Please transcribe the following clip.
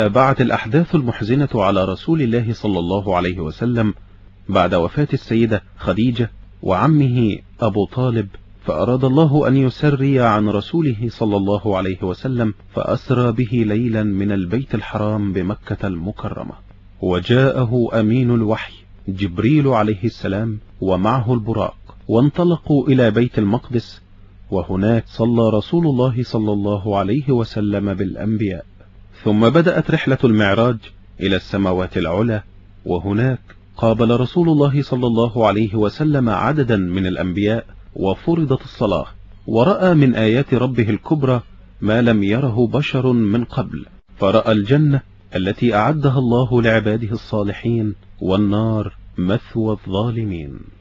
تابعت الأحداث المحزنة على رسول الله صلى الله عليه وسلم بعد وفاة السيدة خديجة وعمه أبو طالب، فأراد الله أن يسري عن رسوله صلى الله عليه وسلم، فأسرى به ليلا من البيت الحرام بمكة المكرمة، وجاءه أمين الوحي جبريل عليه السلام ومعه البراق، وانطلقوا إلى بيت المقدس، وهناك صلى رسول الله صلى الله عليه وسلم بالأنبياء. ثم بدأت رحلة المعراج إلى السماوات العلى، وهناك قابل رسول الله صلى الله عليه وسلم عددا من الأنبياء، وفرضت الصلاة، ورأى من آيات ربه الكبرى ما لم يره بشر من قبل، فرأى الجنة التي أعدها الله لعباده الصالحين، والنار مثوى الظالمين.